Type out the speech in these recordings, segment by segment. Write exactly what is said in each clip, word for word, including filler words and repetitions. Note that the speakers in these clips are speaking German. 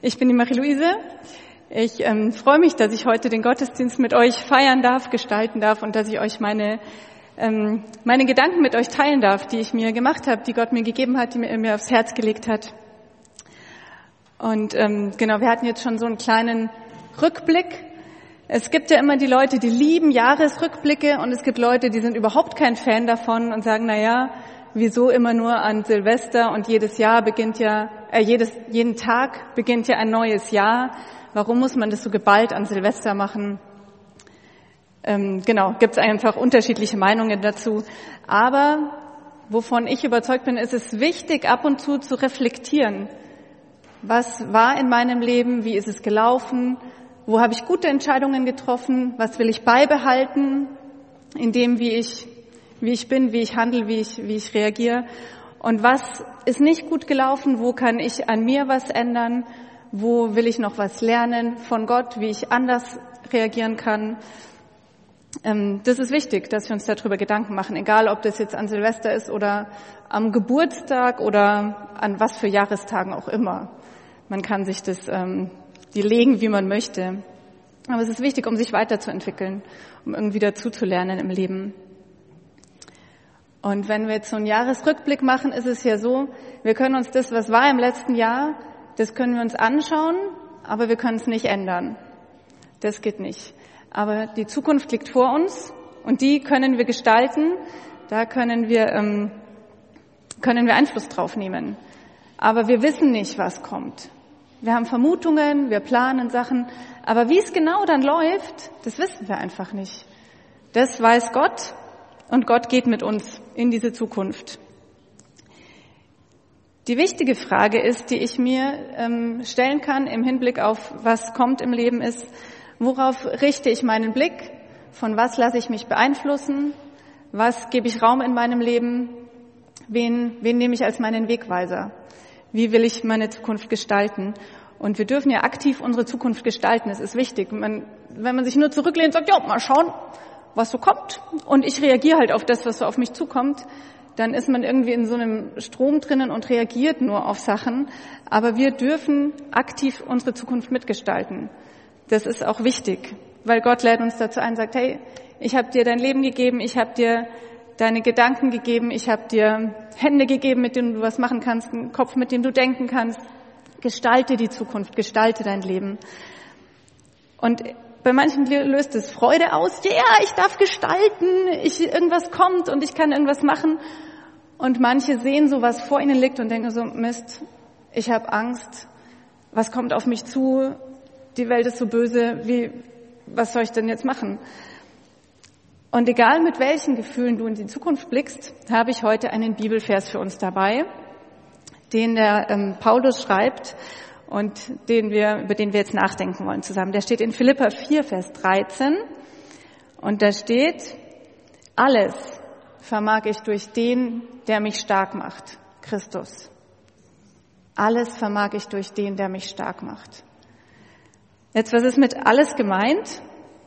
Ich bin die Marie-Louise. Ich ähm, freue mich, dass ich heute den Gottesdienst mit euch feiern darf, gestalten darf und dass ich euch meine ähm, meine Gedanken mit euch teilen darf, die ich mir gemacht habe, die Gott mir gegeben hat, die mir, mir aufs Herz gelegt hat. Und ähm, genau, wir hatten jetzt schon so einen kleinen Rückblick. Es gibt ja immer die Leute, die lieben Jahresrückblicke, und es gibt Leute, die sind überhaupt kein Fan davon und sagen, na ja, wieso immer nur an Silvester, und jedes Jahr beginnt ja, äh, jedes, jeden Tag beginnt ja ein neues Jahr. Warum muss man das so geballt an Silvester machen? Ähm, genau, gibt es einfach unterschiedliche Meinungen dazu. Aber wovon ich überzeugt bin, ist es wichtig, ab und zu zu reflektieren. Was war in meinem Leben? Wie ist es gelaufen? Wo habe ich gute Entscheidungen getroffen? Was will ich beibehalten in dem, wie ich wie ich bin, wie ich handle, wie ich, wie ich reagiere? Und was ist nicht gut gelaufen? Wo kann ich an mir was ändern? Wo will ich noch was lernen von Gott, wie ich anders reagieren kann? Ähm, das ist wichtig, dass wir uns darüber Gedanken machen, egal ob das jetzt an Silvester ist oder am Geburtstag oder an was für Jahrestagen auch immer. Man kann sich das, ähm, die legen, wie man möchte. Aber es ist wichtig, um sich weiterzuentwickeln, um irgendwie dazuzulernen im Leben. Und wenn wir jetzt so einen Jahresrückblick machen, ist es ja so, wir können uns das, was war im letzten Jahr, das können wir uns anschauen, aber wir können es nicht ändern. Das geht nicht. Aber die Zukunft liegt vor uns und die können wir gestalten. Da können wir, ähm, können wir Einfluss drauf nehmen. Aber wir wissen nicht, was kommt. Wir haben Vermutungen, wir planen Sachen, aber wie es genau dann läuft, das wissen wir einfach nicht. Das weiß Gott. Und Gott geht mit uns in diese Zukunft. Die wichtige Frage ist, die ich mir ähm, stellen kann im Hinblick auf, was kommt im Leben, ist, worauf richte ich meinen Blick? Von was lasse ich mich beeinflussen? Was gebe ich Raum in meinem Leben? Wen, wen nehme ich als meinen Wegweiser? Wie will ich meine Zukunft gestalten? Und wir dürfen ja aktiv unsere Zukunft gestalten. Es ist wichtig. Man, wenn man sich nur zurücklehnt und sagt, ja, mal schauen, was so kommt, und ich reagiere halt auf das, was so auf mich zukommt, dann ist man irgendwie in so einem Strom drinnen und reagiert nur auf Sachen. Aber wir dürfen aktiv unsere Zukunft mitgestalten. Das ist auch wichtig, weil Gott lädt uns dazu ein und sagt, hey, ich habe dir dein Leben gegeben, ich habe dir deine Gedanken gegeben, ich habe dir Hände gegeben, mit denen du was machen kannst, einen Kopf, mit dem du denken kannst. Gestalte die Zukunft, gestalte dein Leben. Und bei manchen löst es Freude aus. Ja, yeah, ich darf gestalten, ich, irgendwas kommt und ich kann irgendwas machen. Und manche sehen so, was vor ihnen liegt und denken so, Mist, ich habe Angst, was kommt auf mich zu, die Welt ist so böse, wie, was soll ich denn jetzt machen? Und egal mit welchen Gefühlen du in die Zukunft blickst, habe ich heute einen Bibelvers für uns dabei, den der ähm, Paulus schreibt, und den wir, über den wir jetzt nachdenken wollen zusammen. Der steht in Philipper vier, Vers dreizehn. Und da steht, alles vermag ich durch den, der mich stark macht, Christus. Alles vermag ich durch den, der mich stark macht. Jetzt, was ist mit alles gemeint?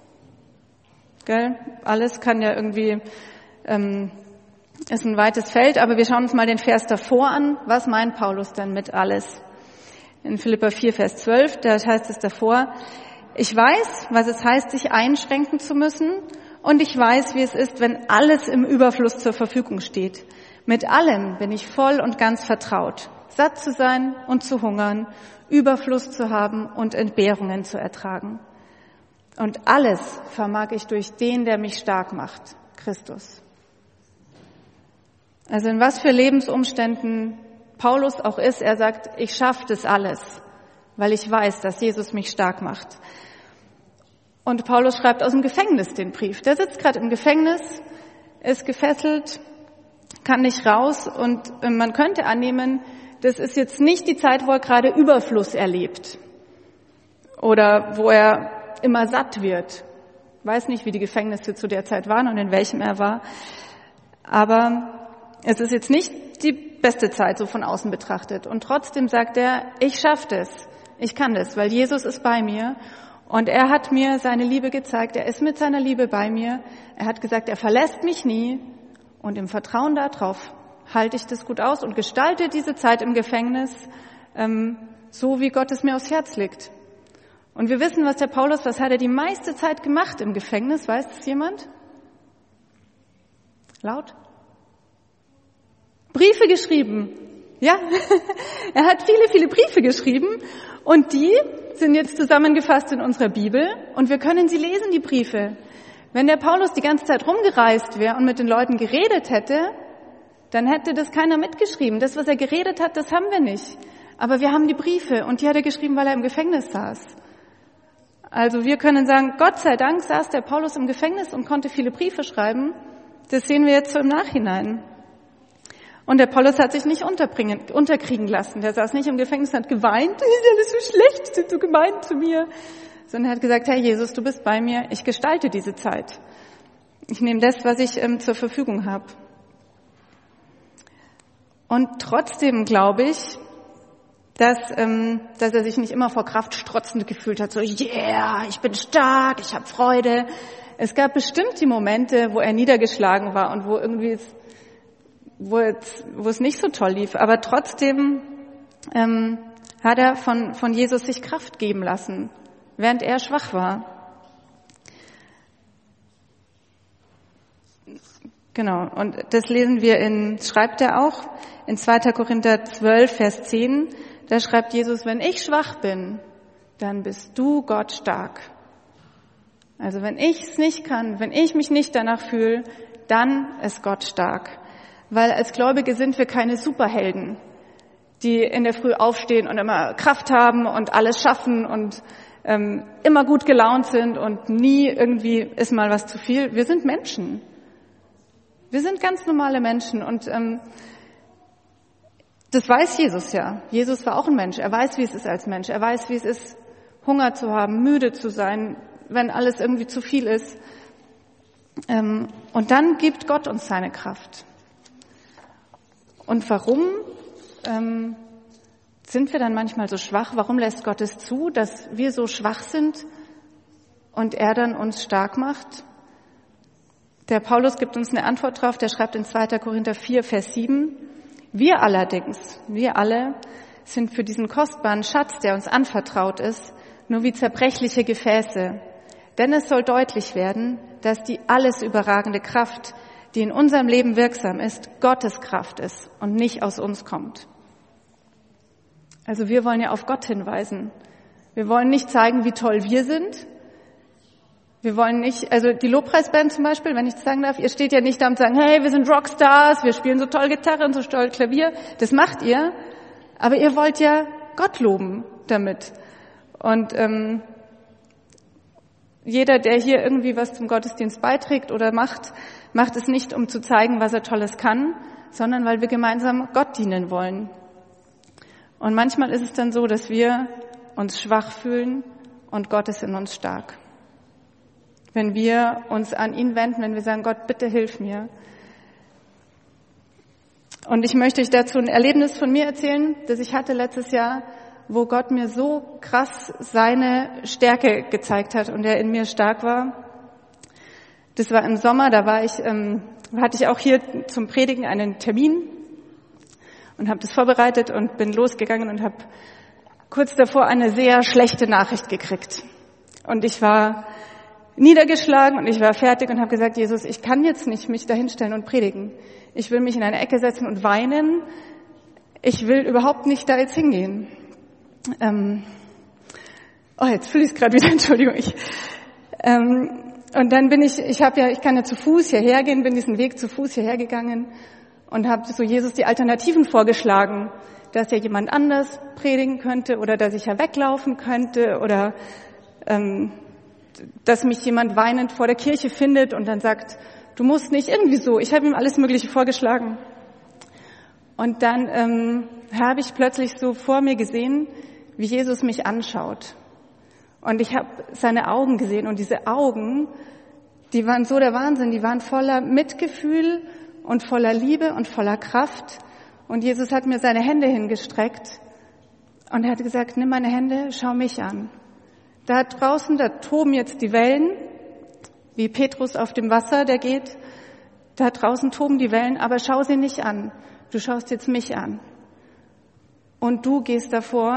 Gell? Alles kann ja irgendwie, ähm, ist ein weites Feld, aber wir schauen uns mal den Vers davor an. Was meint Paulus denn mit alles? In Philipper vier, Vers zwölf, da heißt es davor, ich weiß, was es heißt, sich einschränken zu müssen, und ich weiß, wie es ist, wenn alles im Überfluss zur Verfügung steht. Mit allem bin ich voll und ganz vertraut, satt zu sein und zu hungern, Überfluss zu haben und Entbehrungen zu ertragen. Und alles vermag ich durch den, der mich stark macht, Christus. Also in was für Lebensumständen Paulus auch ist, er sagt, ich schaffe das alles, weil ich weiß, dass Jesus mich stark macht. Und Paulus schreibt aus dem Gefängnis den Brief. Der sitzt gerade im Gefängnis, ist gefesselt, kann nicht raus, und man könnte annehmen, das ist jetzt nicht die Zeit, wo er gerade Überfluss erlebt oder wo er immer satt wird. Ich weiß nicht, wie die Gefängnisse zu der Zeit waren und in welchem er war, aber es ist jetzt nicht die beste Zeit, so von außen betrachtet. Und trotzdem sagt er, ich schaffe das, ich kann das, weil Jesus ist bei mir und er hat mir seine Liebe gezeigt, er ist mit seiner Liebe bei mir. Er hat gesagt, er verlässt mich nie, und im Vertrauen darauf halte ich das gut aus und gestalte diese Zeit im Gefängnis ähm, so wie Gott es mir aufs Herz legt. Und wir wissen, was der Paulus, was hat er die meiste Zeit gemacht im Gefängnis? Weiß das jemand? Laut? Briefe geschrieben. Ja, er hat viele, viele Briefe geschrieben und die sind jetzt zusammengefasst in unserer Bibel und wir können sie lesen, die Briefe. Wenn der Paulus die ganze Zeit rumgereist wäre und mit den Leuten geredet hätte, dann hätte das keiner mitgeschrieben. Das, was er geredet hat, das haben wir nicht. Aber wir haben die Briefe und die hat er geschrieben, weil er im Gefängnis saß. Also wir können sagen, Gott sei Dank saß der Paulus im Gefängnis und konnte viele Briefe schreiben. Das sehen wir jetzt so im Nachhinein. Und der Paulus hat sich nicht unterbringen, unterkriegen lassen. Der saß nicht im Gefängnis und hat geweint, das ist alles so schlecht, die sind so gemein zu mir. Sondern er hat gesagt, Herr Jesus, du bist bei mir, ich gestalte diese Zeit. Ich nehme das, was ich ähm, zur Verfügung habe. Und trotzdem glaube ich, dass, ähm, dass er sich nicht immer vor Kraft strotzend gefühlt hat, so, yeah, ich bin stark, ich habe Freude. Es gab bestimmt die Momente, wo er niedergeschlagen war und wo irgendwie es, wo es, wo es nicht so toll lief. Aber trotzdem ähm, hat er von, von Jesus sich Kraft geben lassen, während er schwach war. Genau, und das lesen wir in, schreibt er auch, in zweiter Korinther zwölf, Vers zehn, da schreibt Jesus, wenn ich schwach bin, dann bist du Gott stark. Also wenn ich es nicht kann, wenn ich mich nicht danach fühle, dann ist Gott stark. Weil als Gläubige sind wir keine Superhelden, die in der Früh aufstehen und immer Kraft haben und alles schaffen und ähm, immer gut gelaunt sind und nie irgendwie ist mal was zu viel. Wir sind Menschen. Wir sind ganz normale Menschen und ähm, das weiß Jesus ja. Jesus war auch ein Mensch. Er weiß, wie es ist als Mensch. Er weiß, wie es ist, Hunger zu haben, müde zu sein, wenn alles irgendwie zu viel ist. Ähm, und dann gibt Gott uns seine Kraft. Und warum ähm, sind wir dann manchmal so schwach? Warum lässt Gott es zu, dass wir so schwach sind und er dann uns stark macht? Der Paulus gibt uns eine Antwort drauf, der schreibt in zweiter Korinther vier, Vers sieben, wir allerdings, wir alle sind für diesen kostbaren Schatz, der uns anvertraut ist, nur wie zerbrechliche Gefäße. Denn es soll deutlich werden, dass die alles überragende Kraft, die in unserem Leben wirksam ist, Gottes Kraft ist und nicht aus uns kommt. Also wir wollen ja auf Gott hinweisen. Wir wollen nicht zeigen, wie toll wir sind. Wir wollen nicht, also die Lobpreisband zum Beispiel, wenn ich das sagen darf, ihr steht ja nicht da und sagen, hey, wir sind Rockstars, wir spielen so toll Gitarre und so toll Klavier. Das macht ihr, aber ihr wollt ja Gott loben damit. Und ähm, jeder, der hier irgendwie was zum Gottesdienst beiträgt oder macht, macht es nicht, um zu zeigen, was er Tolles kann, sondern weil wir gemeinsam Gott dienen wollen. Und manchmal ist es dann so, dass wir uns schwach fühlen und Gott ist in uns stark. Wenn wir uns an ihn wenden, wenn wir sagen, Gott, bitte hilf mir. Und ich möchte euch dazu ein Erlebnis von mir erzählen, das ich hatte letztes Jahr, wo Gott mir so krass seine Stärke gezeigt hat und er in mir stark war. Das war im Sommer, da war ich, ähm, hatte ich auch hier zum Predigen einen Termin und habe das vorbereitet und bin losgegangen und habe kurz davor eine sehr schlechte Nachricht gekriegt. Und ich war niedergeschlagen und ich war fertig und habe gesagt, Jesus, ich kann jetzt nicht mich dahinstellen und predigen. Ich will mich in eine Ecke setzen und weinen. Ich will überhaupt nicht da jetzt hingehen. Ähm, oh, jetzt fühle ich es gerade wieder, Entschuldigung. Ich, ähm, und dann bin ich, ich habe ja, ich kann ja zu Fuß hierher gehen, bin diesen Weg zu Fuß hierher gegangen und habe so Jesus die Alternativen vorgeschlagen, dass ja jemand anders predigen könnte oder dass ich ja weglaufen könnte oder ähm, dass mich jemand weinend vor der Kirche findet und dann sagt, du musst nicht, irgendwie so. Ich habe ihm alles Mögliche vorgeschlagen. Und dann ähm, habe ich plötzlich so vor mir gesehen, wie Jesus mich anschaut. Und ich habe seine Augen gesehen und diese Augen, die waren so der Wahnsinn, die waren voller Mitgefühl und voller Liebe und voller Kraft. Und Jesus hat mir seine Hände hingestreckt und er hat gesagt, nimm meine Hände, schau mich an. Da draußen, da toben jetzt die Wellen, wie Petrus auf dem Wasser, der geht. Da draußen toben die Wellen, aber schau sie nicht an. Du schaust jetzt mich an. Und du gehst davor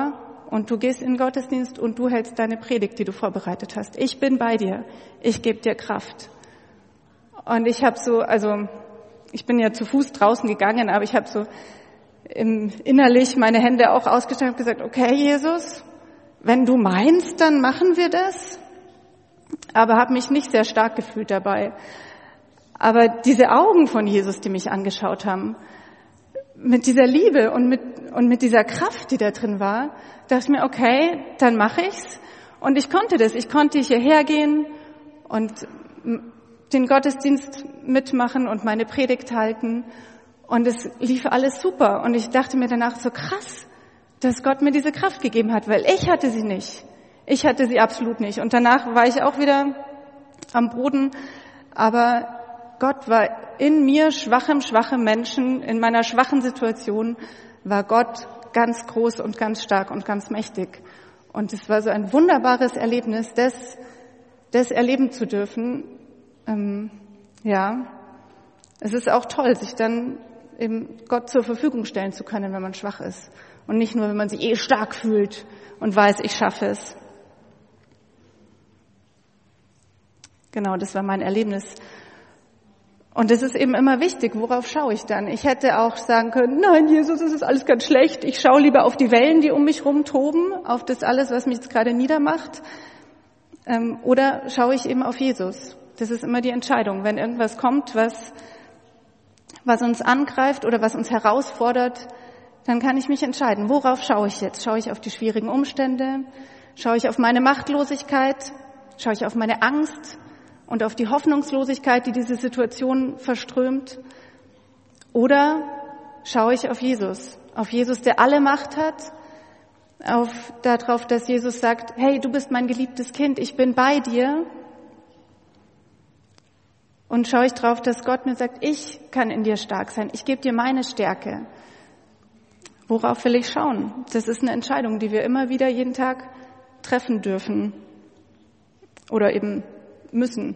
und du gehst in den Gottesdienst und du hältst deine Predigt, die du vorbereitet hast. Ich bin bei dir. Ich gebe dir Kraft. Und ich habe so, also ich bin ja zu Fuß draußen gegangen, aber ich habe so im, innerlich meine Hände auch ausgestreckt und gesagt, okay, Jesus, wenn du meinst, dann machen wir das. Aber habe mich nicht sehr stark gefühlt dabei. Aber diese Augen von Jesus, die mich angeschaut haben, mit dieser Liebe und mit, und mit dieser Kraft, die da drin war, dachte ich mir, okay, dann mache ich's. Und ich konnte das. Ich konnte hierher gehen und den Gottesdienst mitmachen und meine Predigt halten. Und es lief alles super. Und ich dachte mir danach so krass, dass Gott mir diese Kraft gegeben hat, weil ich hatte sie nicht. Ich hatte sie absolut nicht. Und danach war ich auch wieder am Boden. Aber Gott war in mir, schwachem, schwachem Menschen, in meiner schwachen Situation, war Gott ganz groß und ganz stark und ganz mächtig. Und es war so ein wunderbares Erlebnis, das, das erleben zu dürfen. Ähm, ja, es ist auch toll, sich dann eben Gott zur Verfügung stellen zu können, wenn man schwach ist. Und nicht nur, wenn man sich eh stark fühlt und weiß, ich schaffe es. Genau, das war mein Erlebnis. Und es ist eben immer wichtig, worauf schaue ich dann? Ich hätte auch sagen können, nein, Jesus, es ist alles ganz schlecht. Ich schaue lieber auf die Wellen, die um mich rumtoben, auf das alles, was mich jetzt gerade niedermacht. Ähm, oder schaue ich eben auf Jesus? Das ist immer die Entscheidung. Wenn irgendwas kommt, was, was uns angreift oder was uns herausfordert, dann kann ich mich entscheiden. Worauf schaue ich jetzt? Schaue ich auf die schwierigen Umstände? Schaue ich auf meine Machtlosigkeit? Schaue ich auf meine Angst? Und auf die Hoffnungslosigkeit, die diese Situation verströmt? Oder schaue ich auf Jesus? Auf Jesus, der alle Macht hat? Auf darauf, dass Jesus sagt, hey, du bist mein geliebtes Kind, ich bin bei dir? Und schaue ich darauf, dass Gott mir sagt, ich kann in dir stark sein, ich gebe dir meine Stärke? Worauf will ich schauen? Das ist eine Entscheidung, die wir immer wieder jeden Tag treffen dürfen. Oder eben müssen.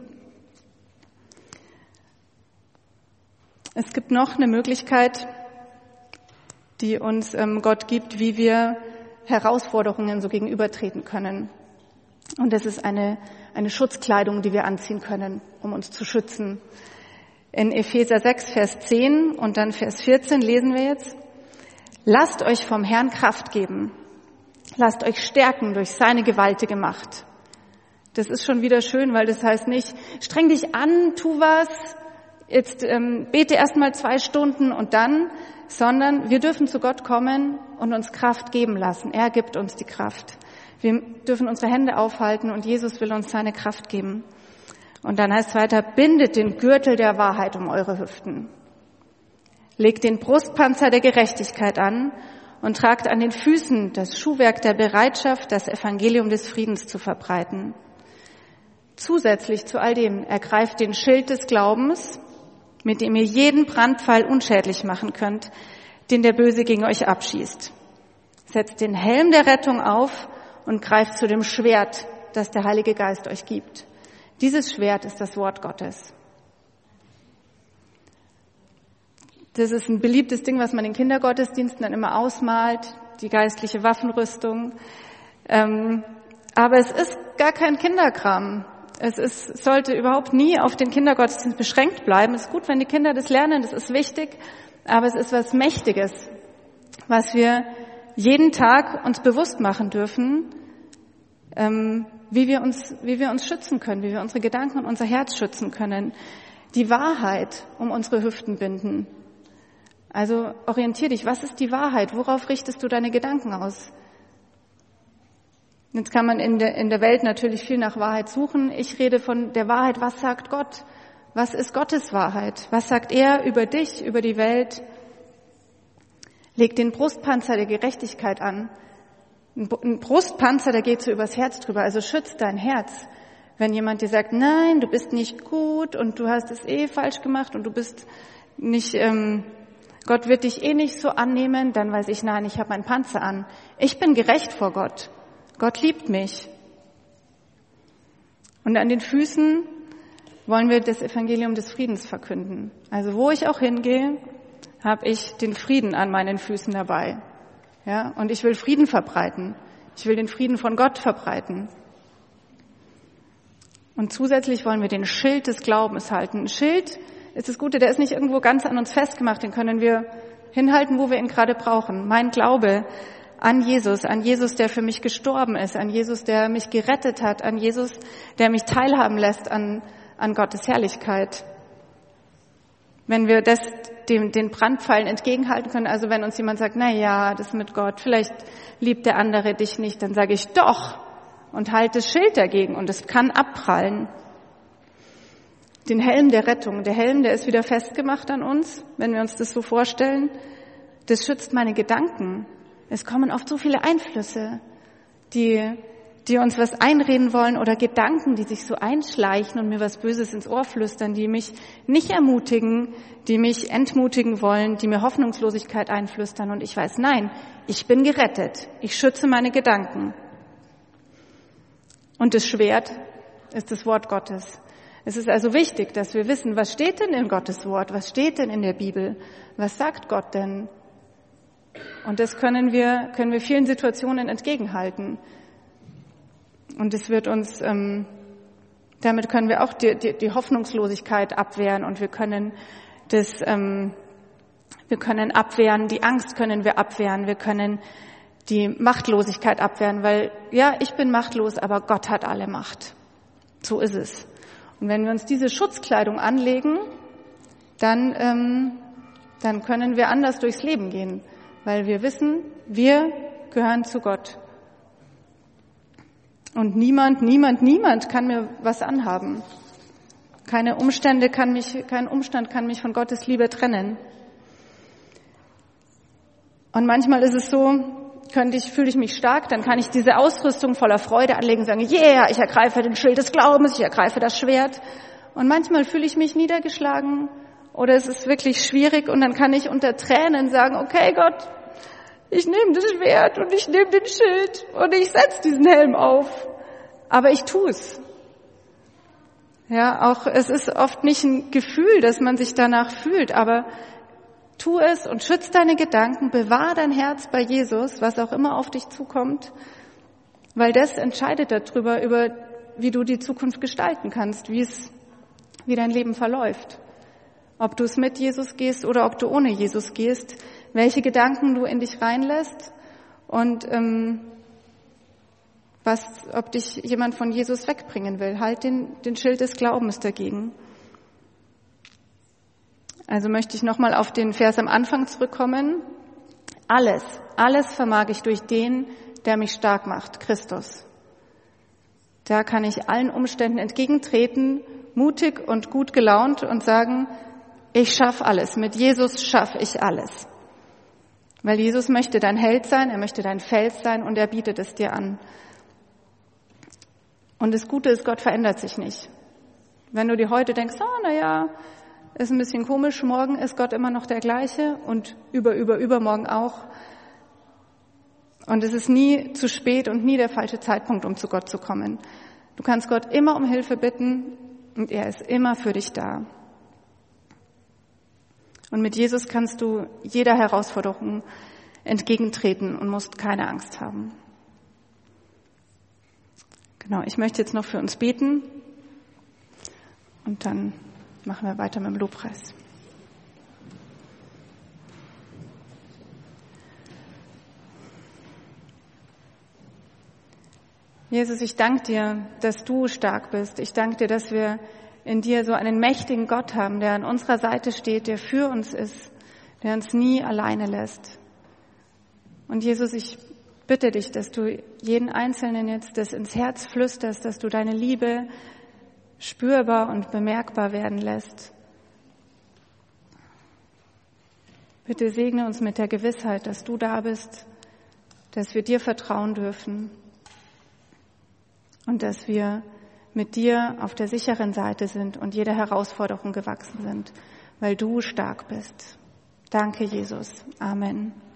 Es gibt noch eine Möglichkeit, die uns ähm, Gott gibt, wie wir Herausforderungen so gegenübertreten können. Und das ist eine, eine Schutzkleidung, die wir anziehen können, um uns zu schützen. In Epheser sechs, Vers zehn und dann Vers vierzehn lesen wir jetzt: Lasst euch vom Herrn Kraft geben. Lasst euch stärken durch seine gewaltige Macht. Das ist schon wieder schön, weil das heißt nicht, streng dich an, tu was, jetzt ähm, bete erst mal zwei Stunden und dann, sondern wir dürfen zu Gott kommen und uns Kraft geben lassen. Er gibt uns die Kraft. Wir dürfen unsere Hände aufhalten und Jesus will uns seine Kraft geben. Und dann heißt es weiter, bindet den Gürtel der Wahrheit um eure Hüften. Legt den Brustpanzer der Gerechtigkeit an und tragt an den Füßen das Schuhwerk der Bereitschaft, das Evangelium des Friedens zu verbreiten. Zusätzlich zu all dem ergreift den Schild des Glaubens, mit dem ihr jeden Brandpfeil unschädlich machen könnt, den der Böse gegen euch abschießt. Setzt den Helm der Rettung auf und greift zu dem Schwert, das der Heilige Geist euch gibt. Dieses Schwert ist das Wort Gottes. Das ist ein beliebtes Ding, was man in Kindergottesdiensten dann immer ausmalt, die geistliche Waffenrüstung. Ähm, aber es ist gar kein Kinderkram. Es ist, sollte überhaupt nie auf den Kindergottesdienst beschränkt bleiben. Es ist gut, wenn die Kinder das lernen, das ist wichtig, aber es ist was Mächtiges, was wir jeden Tag uns bewusst machen dürfen, ähm, wie wir uns, wie wir uns schützen können, wie wir unsere Gedanken und unser Herz schützen können. Die Wahrheit um unsere Hüften binden. Also orientier dich, was ist die Wahrheit? Worauf richtest du deine Gedanken aus? Jetzt kann man in der, in der Welt natürlich viel nach Wahrheit suchen. Ich rede von der Wahrheit, was sagt Gott? Was ist Gottes Wahrheit? Was sagt er über dich, über die Welt? Leg den Brustpanzer der Gerechtigkeit an. Ein Brustpanzer, der geht so übers Herz drüber, also schützt dein Herz. Wenn jemand dir sagt, nein, du bist nicht gut und du hast es eh falsch gemacht und du bist nicht, ähm, Gott wird dich eh nicht so annehmen, dann weiß ich, nein, ich habe meinen Panzer an. Ich bin gerecht vor Gott. Gott liebt mich. Und an den Füßen wollen wir das Evangelium des Friedens verkünden. Also wo ich auch hingehe, habe ich den Frieden an meinen Füßen dabei. Ja, und ich will Frieden verbreiten. Ich will den Frieden von Gott verbreiten. Und zusätzlich wollen wir den Schild des Glaubens halten. Ein Schild ist das Gute, der ist nicht irgendwo ganz an uns festgemacht, den können wir hinhalten, wo wir ihn gerade brauchen. Mein Glaube an Jesus, an Jesus, der für mich gestorben ist, an Jesus, der mich gerettet hat, an Jesus, der mich teilhaben lässt an, an Gottes Herrlichkeit. Wenn wir das dem, den Brandpfeilen entgegenhalten können, also wenn uns jemand sagt, na ja, das mit Gott, vielleicht liebt der andere dich nicht, dann sage ich doch und halte das Schild dagegen und es kann abprallen. Den Helm der Rettung, der Helm, der ist wieder festgemacht an uns, wenn wir uns das so vorstellen, das schützt meine Gedanken. Es kommen oft so viele Einflüsse, die, die uns was einreden wollen oder Gedanken, die sich so einschleichen und mir was Böses ins Ohr flüstern, die mich nicht ermutigen, die mich entmutigen wollen, die mir Hoffnungslosigkeit einflüstern. Und ich weiß, nein, ich bin gerettet. Ich schütze meine Gedanken. Und das Schwert ist das Wort Gottes. Es ist also wichtig, dass wir wissen, was steht denn in Gottes Wort? Was steht denn in der Bibel? Was sagt Gott denn? Und das können wir, können wir vielen Situationen entgegenhalten. Und es wird uns, ähm, damit können wir auch die, die, die Hoffnungslosigkeit abwehren und wir können das, ähm, wir können abwehren, die Angst können wir abwehren, wir können die Machtlosigkeit abwehren, weil ja, ich bin machtlos, aber Gott hat alle Macht. So ist es. Und wenn wir uns diese Schutzkleidung anlegen, dann, ähm, dann können wir anders durchs Leben gehen. Weil wir wissen, wir gehören zu Gott. Und niemand, niemand, niemand kann mir was anhaben. Keine Umstände kann mich, kein Umstand kann mich von Gottes Liebe trennen. Und manchmal ist es so, könnte ich, fühle ich mich stark, dann kann ich diese Ausrüstung voller Freude anlegen und sagen, yeah, ich ergreife den Schild des Glaubens, ich ergreife das Schwert. Und manchmal fühle ich mich niedergeschlagen. Oder es ist wirklich schwierig und dann kann ich unter Tränen sagen, okay Gott, ich nehme das Schwert und ich nehme den Schild und ich setze diesen Helm auf. Aber ich tue es. Ja, auch es ist oft nicht ein Gefühl, dass man sich danach fühlt, aber tu es und schütz deine Gedanken, bewahr dein Herz bei Jesus, was auch immer auf dich zukommt, weil das entscheidet darüber, über wie du die Zukunft gestalten kannst, wie es, wie dein Leben verläuft. Ob du es mit Jesus gehst oder ob du ohne Jesus gehst, welche Gedanken du in dich reinlässt und ähm, was, ob dich jemand von Jesus wegbringen will. Halt den, den Schild des Glaubens dagegen. Also möchte ich nochmal auf den Vers am Anfang zurückkommen. Alles, alles vermag ich durch den, der mich stark macht, Christus. Da kann ich allen Umständen entgegentreten, mutig und gut gelaunt und sagen, ich schaffe alles. Mit Jesus schaffe ich alles. Weil Jesus möchte dein Held sein, er möchte dein Fels sein und er bietet es dir an. Und das Gute ist, Gott verändert sich nicht. Wenn du dir heute denkst, oh, na ja, ist ein bisschen komisch, morgen ist Gott immer noch der gleiche und über, über, übermorgen auch. Und es ist nie zu spät und nie der falsche Zeitpunkt, um zu Gott zu kommen. Du kannst Gott immer um Hilfe bitten und er ist immer für dich da. Und mit Jesus kannst du jeder Herausforderung entgegentreten und musst keine Angst haben. Genau, ich möchte jetzt noch für uns beten und dann machen wir weiter mit dem Lobpreis. Jesus, ich danke dir, dass du stark bist. Ich danke dir, dass wir in dir so einen mächtigen Gott haben, der an unserer Seite steht, der für uns ist, der uns nie alleine lässt. Und Jesus, ich bitte dich, dass du jeden Einzelnen jetzt das ins Herz flüsterst, dass du deine Liebe spürbar und bemerkbar werden lässt. Bitte segne uns mit der Gewissheit, dass du da bist, dass wir dir vertrauen dürfen und dass wir mit dir auf der sicheren Seite sind und jeder Herausforderung gewachsen sind, weil du stark bist. Danke, Jesus. Amen.